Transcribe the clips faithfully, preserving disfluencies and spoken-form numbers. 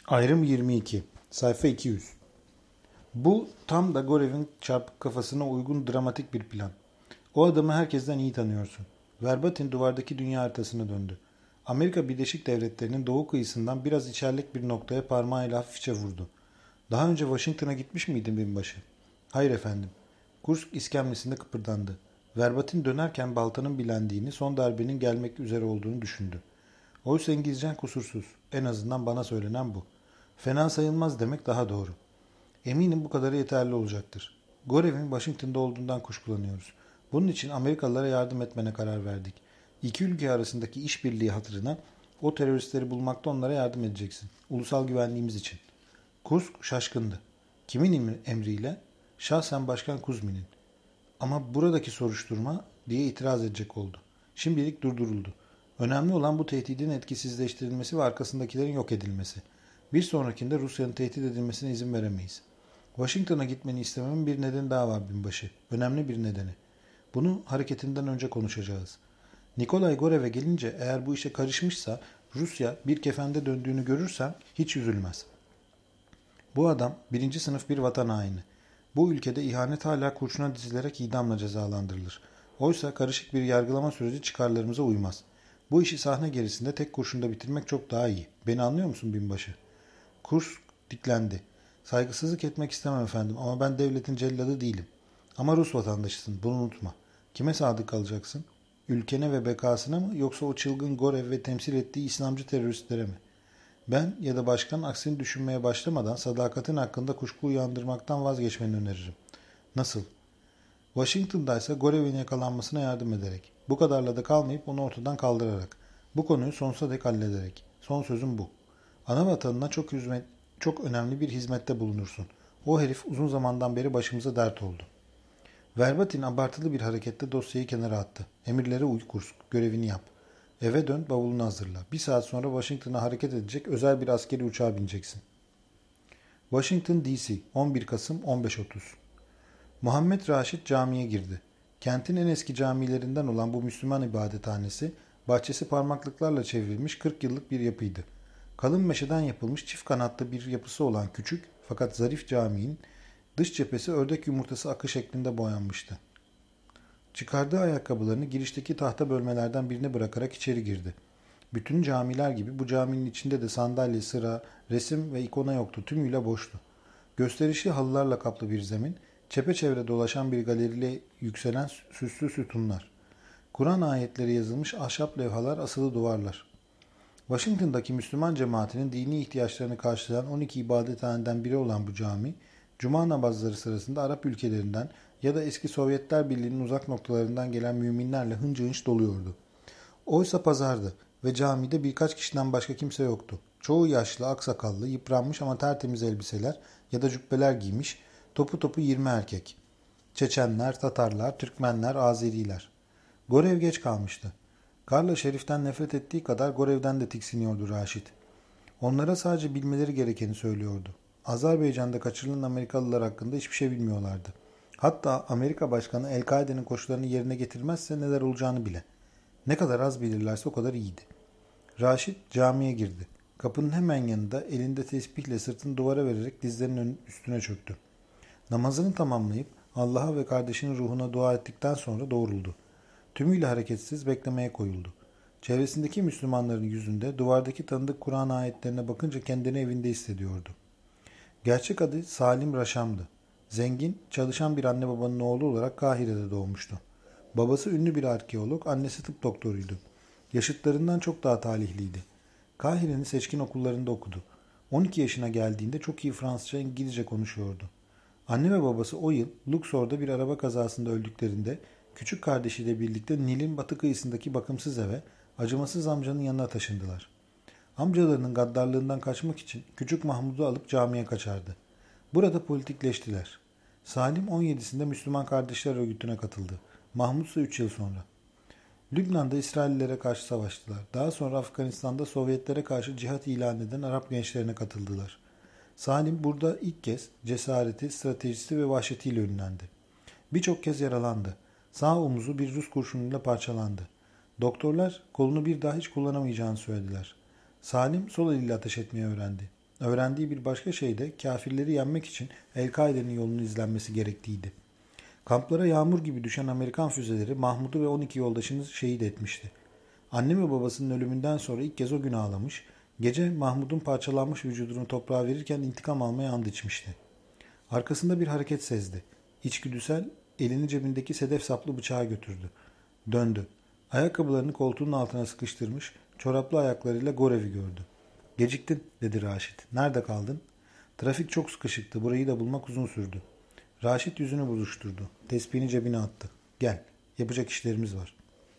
Ayrım yirmi iki. Sayfa iki yüz. Bu tam da Gorev'in çarpık kafasına uygun dramatik bir plan. O adamı herkesten iyi tanıyorsun. Verbatim duvardaki dünya haritasına döndü. Amerika Birleşik Devletleri'nin doğu kıyısından biraz içerlik bir noktaya parmağıyla hafifçe vurdu. Daha önce Washington'a gitmiş miydin binbaşı? Hayır efendim. Kursk iskemlesinde kıpırdandı. Verbatim dönerken baltanın bilendiğini, son darbenin gelmek üzere olduğunu düşündü. Oysa İngilizcen kusursuz. En azından bana söylenen bu. Fena sayılmaz demek daha doğru. Eminim bu kadarı yeterli olacaktır. Gorev'in Washington'da olduğundan kuşkulanıyoruz. Bunun için Amerikalılara yardım etmene karar verdik. İki ülke arasındaki işbirliği hatırına o teröristleri bulmakta onlara yardım edeceksin. Ulusal güvenliğimiz için. Kursk şaşkındı. Kimin emriyle? Şahsen Başkan Kuzmin'in. Ama buradaki soruşturma diye itiraz edecek oldu. Şimdilik durduruldu. Önemli olan bu tehdidin etkisizleştirilmesi ve arkasındakilerin yok edilmesi. Bir sonrakinde Rusya'nın tehdit edilmesine izin veremeyiz. Washington'a gitmeni istememin bir nedeni daha var binbaşı. Önemli bir nedeni. Bunu hareketinden önce konuşacağız. Nikolay Gorev'e gelince eğer bu işe karışmışsa Rusya bir kefende döndüğünü görürsen hiç üzülmez. Bu adam birinci sınıf bir vatan haini. Bu ülkede ihanet hala kurşuna dizilerek idamla cezalandırılır. Oysa karışık bir yargılama süreci çıkarlarımıza uymaz. Bu işi sahne gerisinde tek kurşunda bitirmek çok daha iyi. Beni anlıyor musun binbaşı? Kursk diklendi. Saygısızlık etmek istemem efendim ama ben devletin celladı değilim. Ama Rus vatandaşısın, bunu unutma. Kime sadık kalacaksın? Ülkene ve bekasına mı yoksa o çılgın Gorev ve temsil ettiği İslamcı teröristlere mi? Ben ya da başkan aksini düşünmeye başlamadan sadakatin hakkında kuşku uyandırmaktan vazgeçmeni öneririm. Nasıl? Washington'daysa Gorev'in yakalanmasına yardım ederek. Bu kadarla da kalmayıp onu ortadan kaldırarak. Bu konuyu sonsuza dek hallederek. Son sözüm bu. Ana vatanına çok hizmet, çok önemli bir hizmette bulunursun. O herif uzun zamandan beri başımıza dert oldu. Verbatim abartılı bir hareketle dosyayı kenara attı. Emirlere uy Kursk, görevini yap. Eve dön, bavulunu hazırla. Bir saat sonra Washington'a hareket edecek özel bir askeri uçağa bineceksin. Washington D C, on bir Kasım on beş otuz. Muhammed Raşit camiye girdi. Kentin en eski camilerinden olan bu Müslüman ibadethanesi, bahçesi parmaklıklarla çevrilmiş kırk yıllık bir yapıydı. Kalın meşeden yapılmış çift kanatlı bir yapısı olan küçük fakat zarif caminin dış cephesi ördek yumurtası akı şeklinde boyanmıştı. Çıkardığı ayakkabılarını girişteki tahta bölmelerden birine bırakarak içeri girdi. Bütün camiler gibi bu caminin içinde de sandalye, sıra, resim ve ikona yoktu. Tümüyle boştu. Gösterişli halılarla kaplı bir zemin, çepeçevre dolaşan bir galeriyle yükselen süslü sütunlar. Kur'an ayetleri yazılmış ahşap levhalar, asılı duvarlar. Washington'daki Müslüman cemaatinin dini ihtiyaçlarını karşılayan on iki ibadethaneden biri olan bu cami, cuma namazları sırasında Arap ülkelerinden ya da eski Sovyetler Birliği'nin uzak noktalarından gelen müminlerle hınca hınç doluyordu. Oysa pazardı ve camide birkaç kişiden başka kimse yoktu. Çoğu yaşlı, aksakallı, yıpranmış ama tertemiz elbiseler ya da cübbeler giymiş, topu topu yirmi erkek. Çeçenler, Tatarlar, Türkmenler, Azeriler. Gorev geç kalmıştı. Karla Şerif'ten nefret ettiği kadar Gorev'den de tiksiniyordu Raşit. Onlara sadece bilmeleri gerekeni söylüyordu. Azerbaycan'da kaçırılan Amerikalılar hakkında hiçbir şey bilmiyorlardı. Hatta Amerika Başkanı El-Kaide'nin koşullarını yerine getirmezse neler olacağını bile. Ne kadar az bilirlerse o kadar iyiydi. Raşit camiye girdi. Kapının hemen yanında elinde tesbihle sırtını duvara vererek dizlerinin üstüne çöktü. Namazını tamamlayıp Allah'a ve kardeşinin ruhuna dua ettikten sonra doğruldu. Tümüyle hareketsiz beklemeye koyuldu. Çevresindeki Müslümanların yüzünde duvardaki tanıdık Kur'an ayetlerine bakınca kendini evinde hissediyordu. Gerçek adı Salim Raşam'dı. Zengin, çalışan bir anne babanın oğlu olarak Kahire'de doğmuştu. Babası ünlü bir arkeolog, annesi tıp doktoruydu. Yaşıtlarından çok daha talihliydi. Kahire'nin seçkin okullarında okudu. on iki yaşına geldiğinde çok iyi Fransızca, İngilizce konuşuyordu. Anne ve babası o yıl Luxor'da bir araba kazasında öldüklerinde küçük kardeşiyle birlikte Nil'in batı kıyısındaki bakımsız eve acımasız amcanın yanına taşındılar. Amcalarının gaddarlığından kaçmak için küçük Mahmud'u alıp camiye kaçardı. Burada politikleştiler. Salim on yedisinde Müslüman Kardeşler Örgütü'ne katıldı. Mahmud ise üç yıl sonra. Lübnan'da İsraillilere karşı savaştılar. Daha sonra Afganistan'da Sovyetlere karşı cihat ilan eden Arap gençlerine katıldılar. Salim burada ilk kez cesareti, stratejisi ve vahşetiyle ünlendi. Birçok kez yaralandı. Sağ omuzu bir Rus kurşunuyla parçalandı. Doktorlar kolunu bir daha hiç kullanamayacağını söylediler. Salim sol eliyle ateş etmeyi öğrendi. öğrendiği bir başka şey de kafirleri yenmek için El-Kaide'nin yolunu izlenmesi gerektiğiydi. Kamplara yağmur gibi düşen Amerikan füzeleri Mahmud'u ve on iki yoldaşını şehit etmişti. Anne ve babasının ölümünden sonra ilk kez o gün ağlamış, gece Mahmud'un parçalanmış vücudunu toprağa verirken intikam almaya and içmişti. Arkasında bir hareket sezdi. İçgüdüsel elini cebindeki sedef saplı bıçağı götürdü. Döndü. Ayakkabılarını koltuğunun altına sıkıştırmış, çoraplı ayaklarıyla Gorev'i gördü. Geciktin, dedi Raşit. Nerede kaldın? Trafik çok sıkışıktı. Burayı da bulmak uzun sürdü. Raşit yüzünü buruşturdu. Tespihini cebine attı. Gel, yapacak işlerimiz var.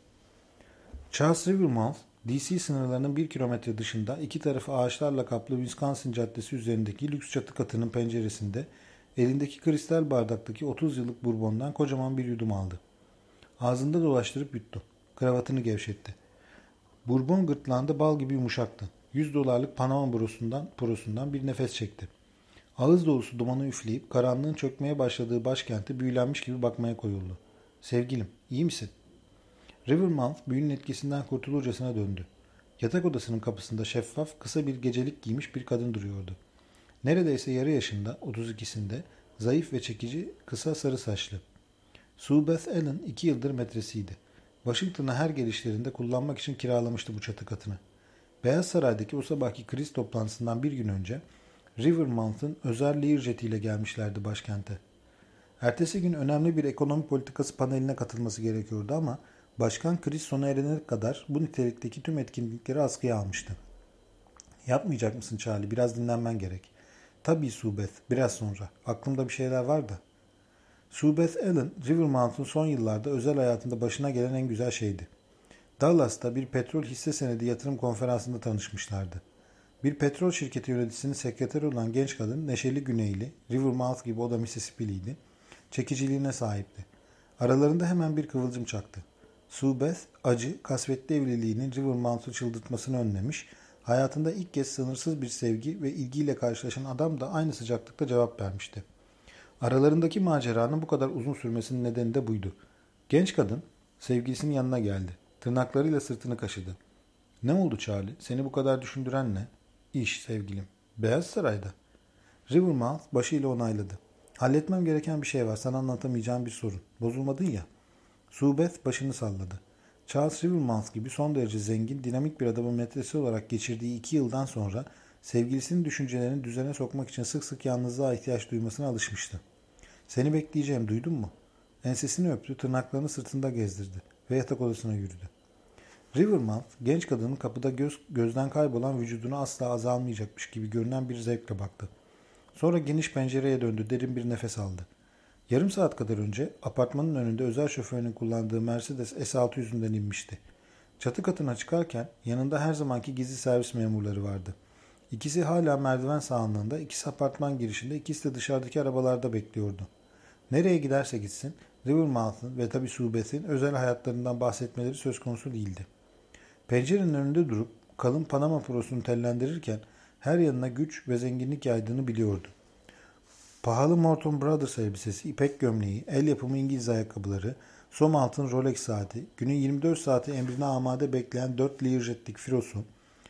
Charles Rivermouth, D C sınırlarının bir kilometre dışında iki tarafı ağaçlarla kaplı Wisconsin Caddesi üzerindeki lüks çatı katının penceresinde elindeki kristal bardaktaki otuz yıllık bourbondan kocaman bir yudum aldı. Ağzında dolaştırıp yuttu. Kravatını gevşetti. Bourbon gırtlağında bal gibi yumuşaktı. Yüz dolarlık Panama brosundan, prosundan bir nefes çekti. Ağız dolusu dumanı üfleyip karanlığın çökmeye başladığı başkente büyülenmiş gibi bakmaya koyuldu. Sevgilim, iyi misin? Rivermouth büyünün etkisinden kurtulurcasına döndü. Yatak odasının kapısında şeffaf, kısa bir gecelik giymiş bir kadın duruyordu. Neredeyse yarı yaşında, otuz ikisinde, zayıf ve çekici, kısa sarı saçlı. Sue Beth Allen iki yıldır metresiydi. Washington'a her gelişlerinde kullanmak için kiralamıştı bu çatı katını. Beyaz Saray'daki o sabahki kriz toplantısından bir gün önce Rivermouth'un özel Learjet ile gelmişlerdi başkente. Ertesi gün önemli bir ekonomi politikası paneline katılması gerekiyordu ama başkan kriz sona erene kadar bu nitelikteki tüm etkinlikleri askıya almıştı. Yapmayacak mısın Charlie? Biraz dinlenmen gerek. Tabii Sue Beth, biraz sonra. Aklımda bir şeyler var da. Sue Beth Allen, Rivermouth'un son yıllarda özel hayatında başına gelen en güzel şeydi. Dallas'ta bir petrol hisse senedi yatırım konferansında tanışmışlardı. Bir petrol şirketi yöneticisinin sekreteri olan genç kadın neşeli güneyli, Rivermouth gibi o da Mississippi'liydi, çekiciliğine sahipti. Aralarında hemen bir kıvılcım çaktı. Sue Beth, acı, kasvetli evliliğinin Rivermouth'u çıldırtmasını önlemiş, hayatında ilk kez sınırsız bir sevgi ve ilgiyle karşılaşan adam da aynı sıcaklıkta cevap vermişti. Aralarındaki maceranın bu kadar uzun sürmesinin nedeni de buydu. Genç kadın sevgilisinin yanına geldi. Tırnaklarıyla sırtını kaşıdı. Ne oldu Charlie? Seni bu kadar düşündüren ne? İş sevgilim. Beyaz Saray'da. Rivermouth başıyla onayladı. Halletmem gereken bir şey var. Sana anlatamayacağım bir sorun. Bozulmadın ya. Sue Beth başını salladı. Charles Rivermouth gibi son derece zengin, dinamik bir adamın metresi olarak geçirdiği iki yıldan sonra sevgilisinin düşüncelerini düzene sokmak için sık sık yalnızlığa ihtiyaç duymasına alışmıştı. Seni bekleyeceğim, duydun mu? Ensesini öptü, tırnaklarını sırtında gezdirdi ve yatak odasına yürüdü. Rivermouth, genç kadının kapıda göz, gözden kaybolan vücuduna asla azalmayacakmış gibi görünen bir zevkle baktı. Sonra geniş pencereye döndü, derin bir nefes aldı. Yarım saat kadar önce apartmanın önünde özel şoförünün kullandığı Mercedes S altı yüzünden inmişti. Çatı katına çıkarken yanında her zamanki gizli servis memurları vardı. İkisi hala merdiven sağında, ikisi apartman girişinde, ikisi de dışarıdaki arabalarda bekliyordu. Nereye giderse gitsin, Rivermouth'un ve tabii Sue Beth'in özel hayatlarından bahsetmeleri söz konusu değildi. Pencerenin önünde durup kalın Panama prosunu tellendirirken her yanına güç ve zenginlik yaydığını biliyordu. Pahalı Morton Brothers elbisesi, ipek gömleği, el yapımı İngiliz ayakkabıları, som altın Rolex saati, günün yirmi dört saati emrine amade bekleyen dört Learjet'lik filosu.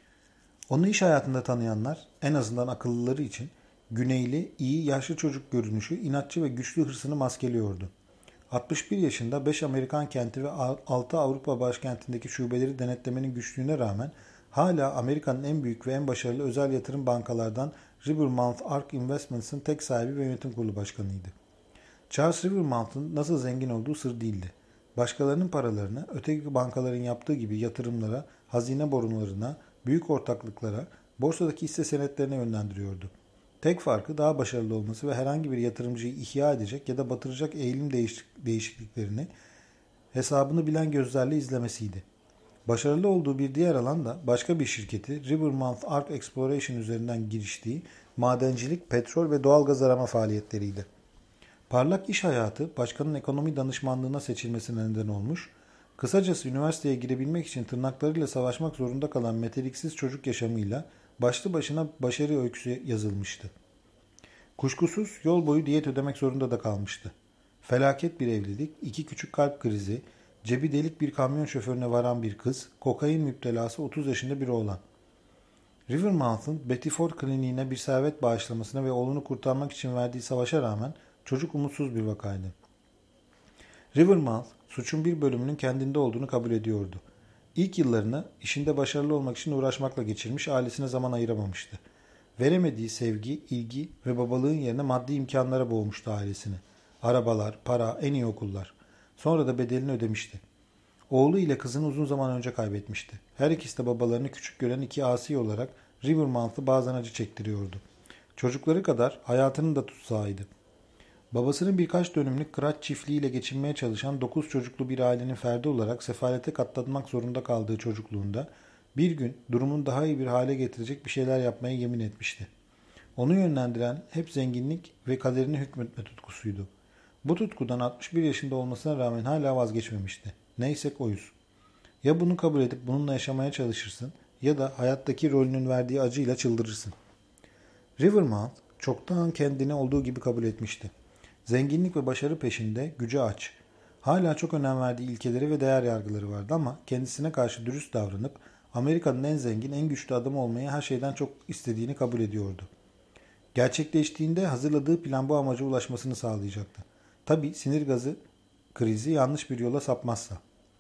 Onu iş hayatında tanıyanlar, en azından akıllıları için güneyli, iyi, yaşlı çocuk görünüşü, inatçı ve güçlü hırsını maskeliyordu. altmış bir yaşında beş Amerikan kenti ve altı Avrupa başkentindeki şubeleri denetlemenin güçlüğüne rağmen hala Amerika'nın en büyük ve en başarılı özel yatırım bankalardan Rivermouth Ark Investments'ın tek sahibi ve yönetim kurulu başkanıydı. Charles Rivermouth'un nasıl zengin olduğu sır değildi. Başkalarının paralarını öteki bankaların yaptığı gibi yatırımlara, hazine borularına, büyük ortaklıklara, borsadaki hisse senetlerine yönlendiriyordu. Tek farkı daha başarılı olması ve herhangi bir yatırımcıyı ihya edecek ya da batıracak eğilim değişikliklerini hesabını bilen gözlerle izlemesiydi. Başarılı olduğu bir diğer alan da başka bir şirketi Rivermouth Ark Exploration üzerinden giriştiği madencilik, petrol ve doğalgaz arama faaliyetleriydi. Parlak iş hayatı başkanın ekonomi danışmanlığına seçilmesine neden olmuş, kısacası üniversiteye girebilmek için tırnaklarıyla savaşmak zorunda kalan meteliksiz çocuk yaşamıyla başlı başına başarı öyküsü yazılmıştı. Kuşkusuz yol boyu diyet ödemek zorunda da kalmıştı. Felaket bir evlilik, iki küçük kalp krizi, cebi delik bir kamyon şoförüne varan bir kız, kokain müptelası otuz yaşında bir oğlan. Rivermouth'un Betty Ford kliniğine bir servet bağışlamasına ve oğlunu kurtarmak için verdiği savaşa rağmen çocuk umutsuz bir vakaydı. Rivermouth, suçun bir bölümünün kendinde olduğunu kabul ediyordu. İlk yıllarını işinde başarılı olmak için uğraşmakla geçirmiş, ailesine zaman ayıramamıştı. Veremediği sevgi, ilgi ve babalığın yerine maddi imkanlara boğmuştu ailesini. Arabalar, para, en iyi okullar. Sonra da bedelini ödemişti. Oğlu ile kızını uzun zaman önce kaybetmişti. Her ikisi de babalarını küçük gören iki asi olarak Rivermouth'u bazen acı çektiriyordu. Çocukları kadar hayatının da tutsağıydı. Babasının birkaç dönümlük kıraç çiftliğiyle geçinmeye çalışan dokuz çocuklu bir ailenin ferdi olarak sefalete katlanmak zorunda kaldığı çocukluğunda bir gün durumun daha iyi bir hale getirecek bir şeyler yapmaya yemin etmişti. Onu yönlendiren hep zenginlik ve kaderini hükmetme tutkusuydu. Bu tutkudan altmış bir yaşında olmasına rağmen hala vazgeçmemişti. Neysek oyuz. Ya bunu kabul edip bununla yaşamaya çalışırsın ya da hayattaki rolünün verdiği acıyla çıldırırsın. Rivermouth çoktan kendini olduğu gibi kabul etmişti. Zenginlik ve başarı peşinde, gücü aç. Hala çok önem verdiği ilkeleri ve değer yargıları vardı ama kendisine karşı dürüst davranıp Amerika'nın en zengin, en güçlü adamı olmayı her şeyden çok istediğini kabul ediyordu. Gerçekleştiğinde hazırladığı plan bu amaca ulaşmasını sağlayacaktı. Tabii sinir gazı krizi yanlış bir yola sapmazsa.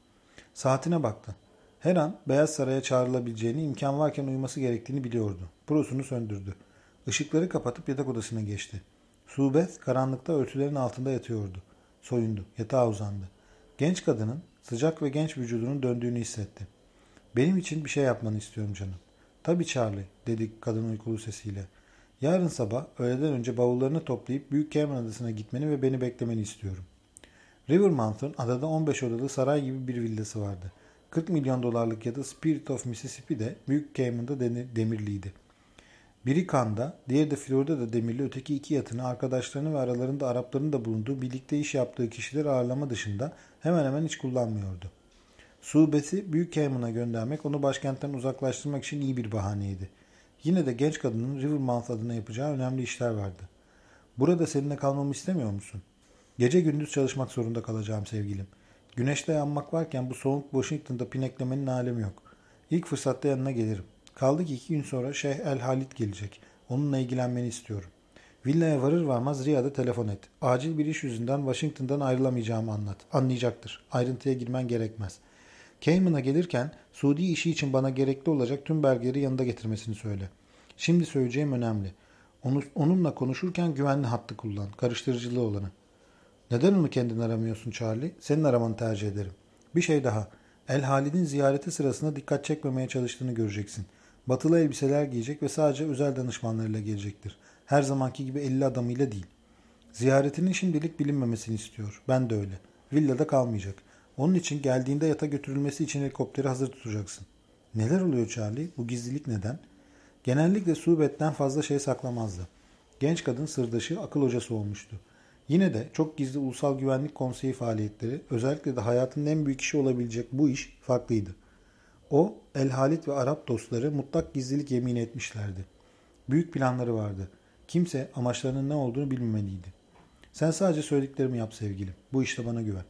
Saatine baktı. Her an Beyaz Saray'a çağrılabileceğini, imkan varken uyuması gerektiğini biliyordu. Prosunu söndürdü. Işıkları kapatıp yatak odasına geçti. Suubeth karanlıkta örtülerin altında yatıyordu. Soyundu. Yatağa uzandı. Genç kadının sıcak ve genç vücudunun döndüğünü hissetti. Benim için bir şey yapmanı istiyorum canım. Tabii Charlie, dedi kadın uykulu sesiyle. Yarın sabah öğleden önce bavullarını toplayıp Büyük Cayman Adası'na gitmeni ve beni beklemeni istiyorum. Rivermouth'un adada on beş odalı saray gibi bir villası vardı. kırk milyon dolarlık ya da Spirit of Mississippi'de Büyük Cayman'da demirliydi. Biri Cannes'da, diğeri de Florida'da demirli, öteki iki yatını arkadaşlarını ve aralarında Arapların da bulunduğu birlikte iş yaptığı kişileri ağırlama dışında hemen hemen hiç kullanmıyordu. Suubeth'i Büyük Cayman'a göndermek onu başkentten uzaklaştırmak için iyi bir bahaneydi. Yine de genç kadının Rivermouth adına yapacağı önemli işler vardı. Burada seninle kalmamı istemiyor musun? Gece gündüz çalışmak zorunda kalacağım sevgilim. Güneşte yanmak varken bu soğuk Washington'da pineklemenin alemi yok. İlk fırsatta yanına gelirim. Kaldı ki iki gün sonra Şeyh El Halit gelecek. Onunla ilgilenmeni istiyorum. Villaya varır varmaz Riyad'a telefon et. Acil bir iş yüzünden Washington'dan ayrılamayacağımı anlat. Anlayacaktır. Ayrıntıya girmen gerekmez. Cayman'a gelirken Suudi işi için bana gerekli olacak tüm belgeleri yanında getirmesini söyle. Şimdi söyleyeceğim önemli. Onu, onunla konuşurken güvenli hattı kullan. Karıştırıcılığı olanı. Neden onu kendin aramıyorsun Charlie? Senin aramanı tercih ederim. Bir şey daha. El Halid'in ziyareti sırasında dikkat çekmemeye çalıştığını göreceksin. Batılı elbiseler giyecek ve sadece özel danışmanlarıyla gelecektir. Her zamanki gibi elli adamıyla değil. Ziyaretinin şimdilik bilinmemesini istiyor. Ben de öyle. Villada kalmayacak. Onun için geldiğinde yata götürülmesi için helikopteri hazır tutacaksın. Neler oluyor Charlie? Bu gizlilik neden? Genellikle Suubeth'ten fazla şey saklamazdı. Genç kadın sırdaşı, akıl hocası olmuştu. Yine de çok gizli Ulusal Güvenlik Konseyi faaliyetleri, özellikle de hayatının en büyük işi olabilecek bu iş farklıydı. O, El Halit ve Arap dostları mutlak gizlilik yemini etmişlerdi. Büyük planları vardı. Kimse amaçlarının ne olduğunu bilmemeliydi. Sen sadece söylediklerimi yap sevgilim. Bu işte bana güven.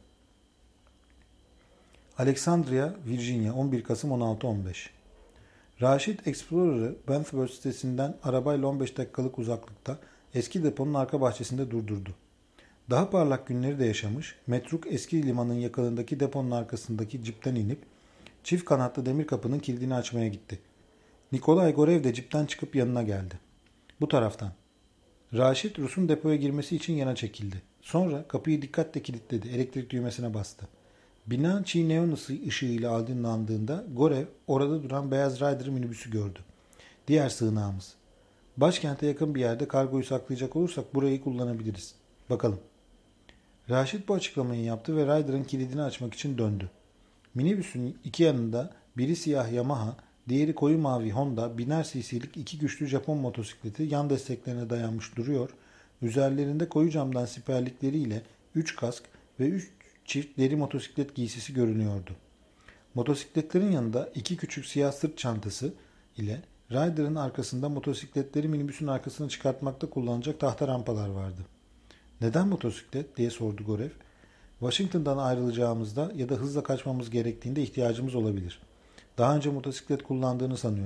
Alexandria, Virginia, on bir Kasım on altı on beş. Raşit Explorer'ı Banffworth sitesinden arabayla on beş dakikalık uzaklıkta eski deponun arka bahçesinde durdurdu. Daha parlak günleri de yaşamış, Metruk eski limanın yakınındaki deponun arkasındaki cipten inip çift kanatlı demir kapının kilidini açmaya gitti. Nikolay Gorev de cipten çıkıp yanına geldi. Bu taraftan. Raşit Rus'un depoya girmesi için yana çekildi. Sonra kapıyı dikkatle kilitledi, elektrik düğmesine bastı. Bina çiğ neon ışığıyla aydınlandığında Gorev orada duran beyaz Ryder minibüsü gördü. Diğer sığınağımız. Başkente yakın bir yerde kargoyu saklayacak olursak burayı kullanabiliriz. Bakalım. Raşit bu açıklamayı yaptı ve Ryder'ın kilidini açmak için döndü. Minibüsün iki yanında biri siyah Yamaha, diğeri koyu mavi Honda, biner cc'lik iki güçlü Japon motosikleti yan desteklerine dayanmış duruyor, üzerlerinde koyu camdan siperlikleriyle üç kask ve üç çift deri motosiklet giysisi görünüyordu. Motosikletlerin yanında iki küçük siyah sırt çantası ile Ryder'ın arkasında motosikletleri minibüsün arkasını çıkartmakta kullanacak tahta rampalar vardı. Neden motosiklet diye sordu Gorev. Washington'dan ayrılacağımızda ya da hızla kaçmamız gerektiğinde ihtiyacımız olabilir. Daha önce motosiklet kullandığını sanıyorum.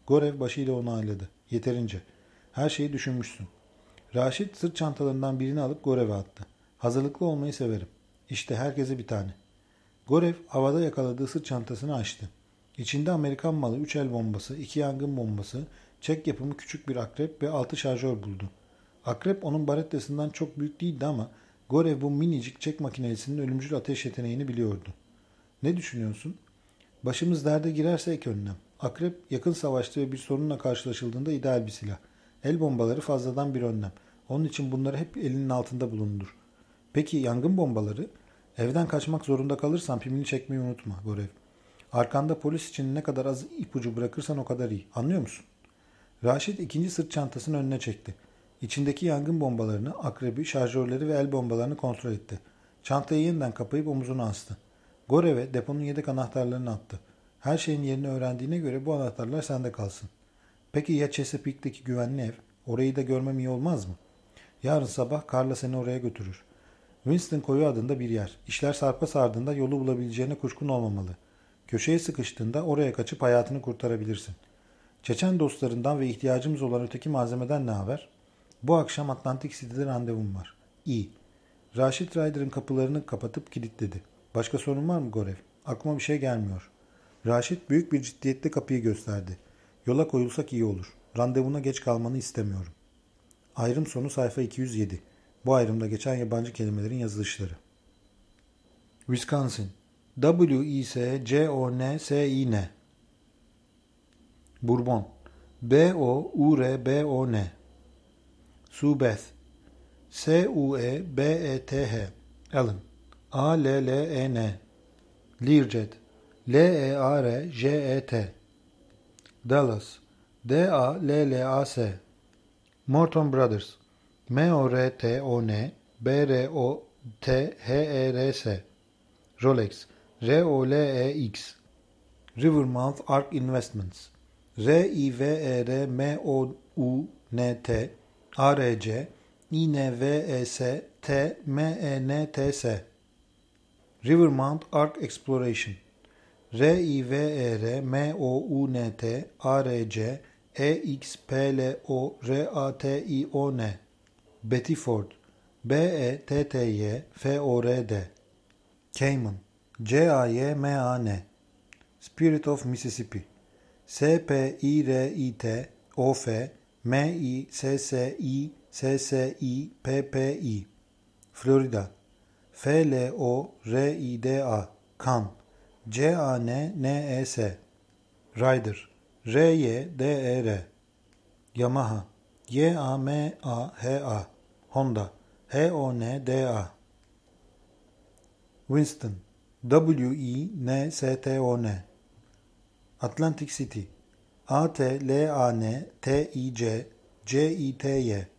Gorev başıyla onayladı. Yeterince. Her şeyi düşünmüşsün. Raşit sırt çantalarından birini alıp Gorev'e attı. Hazırlıklı olmayı severim. İşte herkese bir tane. Gorev havada yakaladığı sırt çantasını açtı. İçinde Amerikan malı üç el bombası, iki yangın bombası, Çek yapımı küçük bir akrep ve altı şarjör buldu. Akrep onun barettesinden çok büyük değildi ama Gorev bu minicik Çek makinesinin ölümcül ateş yeteneğini biliyordu. Ne düşünüyorsun? Başımız derde girerse ek önlem. Akrep yakın savaşta ve bir sorunla karşılaşıldığında ideal bir silah. El bombaları fazladan bir önlem. Onun için bunları hep elinin altında bulundur. Peki yangın bombaları? Evden kaçmak zorunda kalırsan pimini çekmeyi unutma Gorev. Arkanda polis için ne kadar az ipucu bırakırsan o kadar iyi. Anlıyor musun? Raşit ikinci sırt çantasını önüne çekti. İçindeki yangın bombalarını, akrebi, şarjörleri ve el bombalarını kontrol etti. Çantayı yeniden kapayıp omuzuna astı. Gorev'e deponun yedek anahtarlarını attı. Her şeyin yerini öğrendiğine göre bu anahtarlar sende kalsın. Peki ya Chesapeake'deki güvenli ev? Orayı da görmem iyi olmaz mı? Yarın sabah Carla seni oraya götürür. Winston Koyu adında bir yer. İşler sarpa sardığında yolu bulabileceğine kuşkun olmamalı. Köşeye sıkıştığında oraya kaçıp hayatını kurtarabilirsin. Çeçen dostlarından ve ihtiyacımız olan öteki malzemeden ne haber? Bu akşam Atlantic City'de randevum var. İyi. Raşit Ryder'ın kapılarını kapatıp kilitledi. Başka sorun var mı Gorev? Aklıma bir şey gelmiyor. Raşit büyük bir ciddiyetle kapıyı gösterdi. Yola koyulsak iyi olur. Randevuna geç kalmanı istemiyorum. Ayrım sonu sayfa iki yüz yedi. Bu ayrımda geçen yabancı kelimelerin yazılışları. Wisconsin. W I S C O N S I N. Bourbon. B O U R B O N. Subeth. S U E B E T H. Allen. A L L E N. Learjet. L E A R J E T. Dallas. D A L L A S. Morton Brothers. M O R T O N B R O T H E R S. Rolex. R O L E X. Rivermouth Ark Investments. R I V E R M O U N T A R C I N V E S T M E N T S. Rivermount Ark Exploration. R I V E R M O U N T A R C E X P L O R A T I O N. Betty Ford. B E T T Y F O R D. Cayman. C A Y M A N. Spirit of Mississippi. S P I R I T O F M I S S I S S I P P I. Florida. F L O R I D A. Can. C A N N E S. Ryder. R Y D E R. Yamaha. Y A M A H A. Honda. H O N D A. Winston. W I N S T O N. Atlantic City. A T L A N T I C C I T Y.